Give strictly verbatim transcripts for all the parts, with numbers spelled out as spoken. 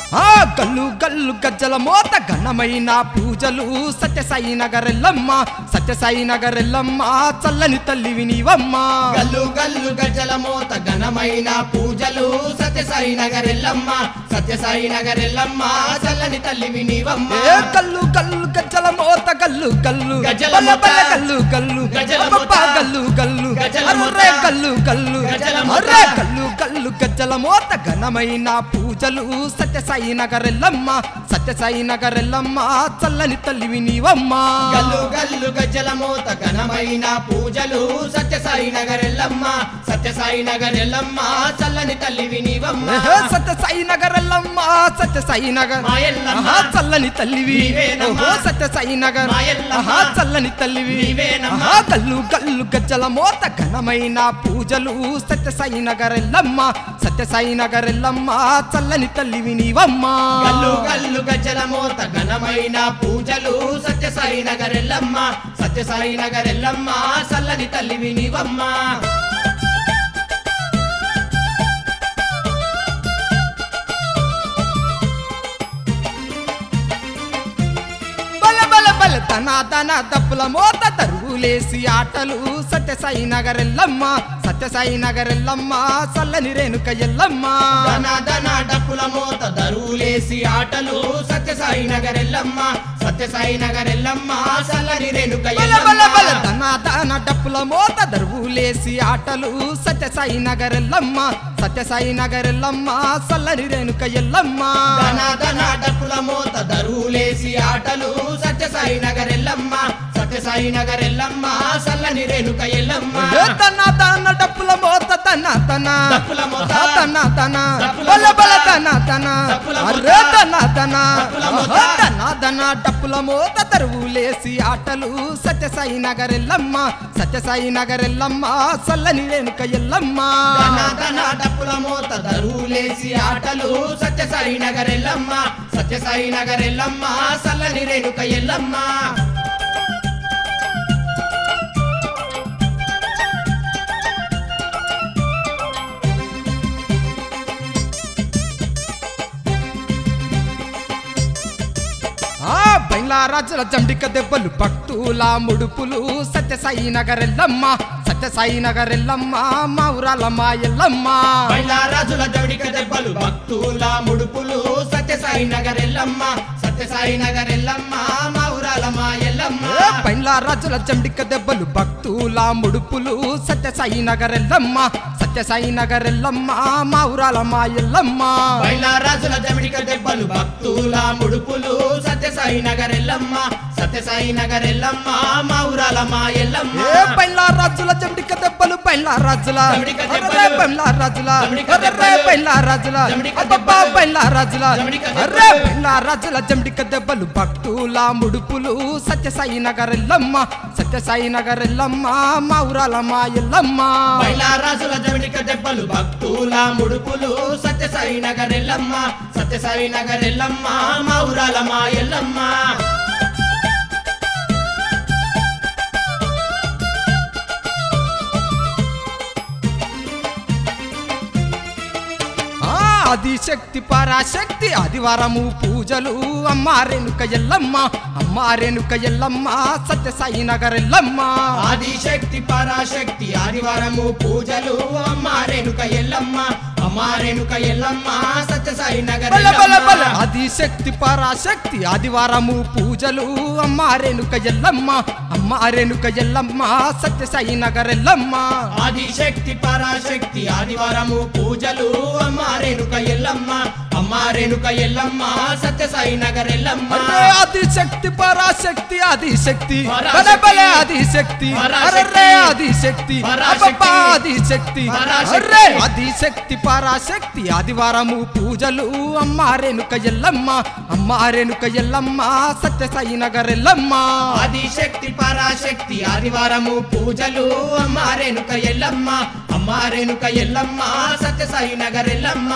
ఆ గల్లు గల్లు గజ్జల మోత ఘనమైన పూజలు సత్యసాయి నగరెల్లమ్మ సత్యసాయి నగరెల్లమ్మ చల్లని తల్లివి నీవమ్మ గల్లు గల్లు గజ్జల మోత ఘనమైన పూజలు సత్యసాయి నగరెల్లమ్మ సత్యసాయి నగరెల్లమ్మ చల్లని తల్లివి నీవమ్మ ఏ గల్లు గల్లు గజ్జల మోత గల్లు గల్లు గజ్జల బల్ల మోత బల్ల గల్లు గల్లు గజ్జల అబ్బబ్బా మోత గల్లు గల్లు గజ్జల మోత అర్రే గల్లు గల్లు గజ్జల మోత అర్రే గల్లు గల్లు గజ్జల మోత ఘనమైన పూజలు సత్యసాయి నగరెల్లమ్మ సత్యసాయి నగరెల్లమ్మ చల్లని తల్లివి నీవమ్మ గల్లు గల్లు గజ్జల మోత ఘనమైన పూజలు సత్యసాయి నగరెల్లమ్మ సత్యసాయి నగరెల్లమ్మ చల్లని తల్లివి నీవమ్మ ఏహే సత్యసాయి నగరెల్లమ్మ సత్యసాయి నగర్ మాయల్లమ్మ ఆహా చల్లని తల్లివి నీవేనమ్మా. ఓహో సత్యసాయి నగర్ మాయల్లమ్మ. ఆహా చల్లని తల్లివి నీవేనమ్మా. ఆహా గల్లు గల్లు గజ్జల మోత ఘనమైన పూజలు సత్యసాయి నగరెల్లమ్మ సత్యసాయి నగరెల్లమ్మ చల్లని తల్లివి నీవమ్మ గల్లు గల్లు గజ్జల మోత ఘనమైన పూజలు సత్యసాయి నగరెల్లమ్మ సత్యసాయి నగరెల్లమ్మ చల్లని తల్లివి నీవమ్మ బల బల బల తన తన తప్పుల మోత తరుగులేసి ఆటలు సత్యసాయి నగరెల్లమ్మ సత్యసాయి నగరెల్లమ్మ చల్లని రేణుక ఎల్లమ్మ ధన ధన డప్పుల మోత దరువులేసి ఆటలు సత్యసాయి నగరెల్లమ్మ సత్యసాయి నగరెల్లమ్మ చల్లని రేణుక బల బల బల ఎల్లమ్మ తన తన డప్పుల మోత దరుగులేసి ఆటలు సత్యసాయి నగరెల్లమ్మ సత్యసాయి నగరెల్లమ్మ చల్లని రేణుక ఎల్లమ్మ ధన ధన డప్పుల మోత దరువులేసి ఆటలు సత్యసాయి నగరెల్లమ్మ సత్యసాయి నగరెల్లమ్మ చల్లని రేణుక ఎల్లమ్మ ఏ తన తన డప్పుల మోత తన తన డప్పుల మోత ఆహా తన తన డప్పుల బల మోత బల తన తన డప్పుల మోత అరే తన తన డప్పుల మోత ఆహా తన తన డప్పుల మోత తరువులేసి ఆటలు సత్యసాయి నగరెల్లమ్మ సత్యసాయి నగరెల్లమ్మ చల్లని రేణుక ఎల్లమ్మ ధన ధన డప్పుల మోత దరువులేసి ఆటలు సత్యసాయి నగరెల్లమ్మ సత్యసాయి నగరెల్లమ్మ చల్లని రేణుక ఎల్లమ్మ ఆ బైలా రాజుల జండిక దెబ్బలు భక్తుల ముడుపులు సత్యసాయి నగరెల్లమ్మ సత్యసాయి నగరెల్లమ్మ మా ఊరాల మా ఎల్లమ్మ బైలారాజుల జడిక దెబ్బలు భక్తుల ముడుపులు సత్యసాయి నగరెల్లమ్మ సత్యసాయి నగరెల్లమ్మ మా ఊరాల మా ఎల్లమ్మ ఏ బైలా రాజుల జండిక దెబ్బలు భక్తుల ముడుపులు సత్యసాయి నగరెల్లమ్మ సత్యసాయి నగరెల్లమ్మ మా ఊరాల మా ఎల్లమ్మ బైలారాజుల జడిక దెబ్బలు భక్తుల ముడుపులు సత్యసాయి నగరెల్లమ్మ సత్యసాయి నగరెల్లమ్మ మా ఊరాల మా ఎల్లమ్మ ఏ బైలా రాజుల జండిక దెబ్బలు బైలా రాజుల జండిక దెబ్బలు. అరే బైలా రాజుల జండిక అరే దెబ్బలు. బైలా రాజుల జండిక అబ్బబ్బా దెబ్బలు. బైలా రాజుల జండిక అరే దెబ్బలు. బైలా రాజుల జండిక దెబ్బలు భక్తుల ముడుపులు సత్యసాయి నగరెల్లమ్మ సత్యసాయి నగరెల్లమ్మ మా ఊరాల మా ఎల్లమ్మ బైలారాజుల జడిక దెబ్బలు భక్తుల ముడుపులు సత్యసాయి నగరెల్లమ్మ సత్యసాయి నగరెల్లమ్మ మా ఊరాల మా ఎల్లమ్మ ఆ ఆదిశక్తి పరాశక్తి ఆదివారము పూజలు అమ్మ రేణుక ఎల్లమ్మ అమ్మ రేణుక ఎల్లమ్మ సత్యసాయి నగరెల్లమ్మ ఆదిశక్తి పరాశక్తి ఆదివారము పూజలు అమ్మ రేణుక ఎల్లమ్మ అమ్మ రేణుక ఎల్లమ్మ సత్యసాయి బల బల బల నగరెల్లమ్మ ఆదిశక్తి పరాశక్తి ఆదివారము పూజలు అమ్మ రేణుక ఎల్లమ్మ అమ్మ రేణుక ఎల్లమ్మ సత్యసాయి నగరెల్లమ్మ ఆదిశక్తి పరాశక్తి ఆదివారము పూజలు అమ్మ రేణుక ఎల్లమ్మ అమ్మ రేణుక ఎల్లమ్మ సత్యసాయి నగరెల్లమ్మ అరే ఆదిశక్తి పరాశక్తి ఆదిశక్తి పరాశక్తి. బల బల ఆదిశక్తి పరాశక్తి. అరే ఆదిశక్తి పరాశక్తి. అబ్బబ్బా ఆదిశక్తి పరాశక్తి. అరే ఆదిశక్తి పరాశక్తి ఆదివారము పూజలు అమ్మ రేణుక ఎల్లమ్మ అమ్మ రేణుక ఎల్లమ్మ సత్యసాయి నగరెల్లమ్మ ఆదిశక్తి పరాశక్తి ఆదివారము పూజలు అమ్మ రేణుక ఎల్లమ్మ అమ్మ రేణుక ఎల్లమ్మ సత్యసాయి నగరెల్లమ్మ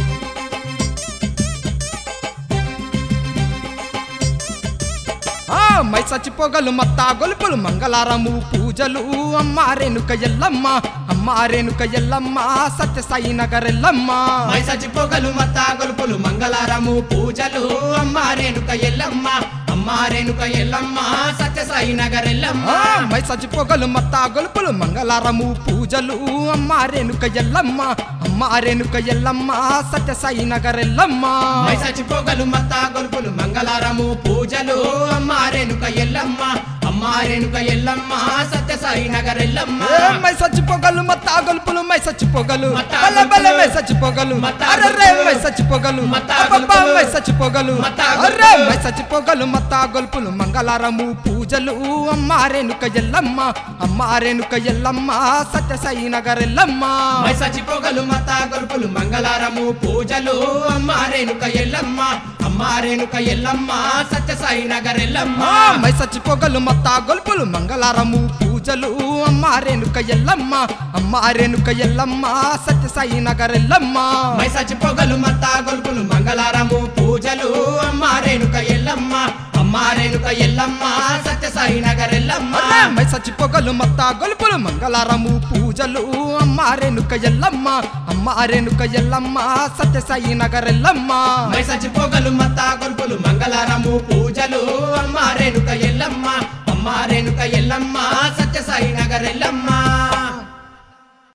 ఆ మై సచ్చిపోగలు మత్తా గొలుపులు మంగళారము పూజలు అమ్మ రేణుక ఎల్లమ్మ అమ్మ రేణుక ఎల్లమ్మ సత్యసాయి నగరెల్లమ్మ మై సచ్చిపోగలు మత్తా గొలుపులు మంగళారము పూజలు అమ్మ రేణుక ఎల్లమ్మ అమ్మ రేణుక ఎల్లమ్మ సత్యసాయి నగరెల్లమ్మ మై సచ్చిపోగలు మత్తా గొలుపులు మంగళారము పూజలు అమ్మ రేణుక ఎల్లమ్మ అమ్మ రేణుక ఎల్లమ్మ సత్యసాయి నగరెల్లమ్మ మై సచ్చిపోగలు మత్తా గొలుపులు మంగళారము పూజలు అమ్మ రేణుక ఎల్లమ్మ అమ్మ రేణుక ఎల్లమ్మ సత్యసాయి నగరెల్లమ్మ మై సచ్చిపోగలు మత్తా గొలుపులు మై సచ్చిపోగలు మత్తా బల బల గొలుపులు. మై సచ్చిపోగలు మత్తా అర్రే గొలుపులు. మై సచ్చిపోగలు మత్తా అబ్బబ్బా గొలుపులు. మై సచ్చిపోగలు మత్తా అర్రే గొలుపులు. మై సచ్చిపోగలు మత్తా గొలుపులు మంగళారము పూజలు అమ్మ రేణుక ఎల్లమ్మ అమ్మ రేణుక ఎల్లమ్మ సత్యసాయి నగరెల్లమ్మ మై సచ్చిపోగలు మత్తా గొలుపులు మంగళారము పూజలు అమ్మ రేణుక ఎల్లమ్మ అమ్మ రేణుక ఎల్లమ్మ సత్యసాయి నగరెల్లమ్మ మై సచ్చిపోగలు మత్తా గొలుపులు మంగళారము పూజలు అమ్మ రేణుక ఎల్లమ్మ అమ్మ రేణుక ఎల్లమ్మ సత్యసాయి నగరెల్లమ్మ మై సచ్చిపోగలు మత్తా గొలుపులు మంగళారము పూజలు అమ్మ రేణుక ఎల్లమ్మ అమ్మ రేణుక ఎల్లమ్మ సత్యసాయి నగరెల్లమ్మ మై సచ్చిపోగలు మత్తా గొలుపులు మంగళారము పూజలు అమ్మ రేణుక ఎల్లమ్మ అమ్మ రేణుక ఎల్లమ్మ సత్యసాయి నగరెల్లమ్మ మై సచ్చిపోగలు మత్తా గొలుపులు మంగళారము పూజలు అమ్మ రేణుక ఎల్లమ్మ అమ్మ రేణుక ఎల్లమ్మ సత్యసాయి నగరెల్లమ్మ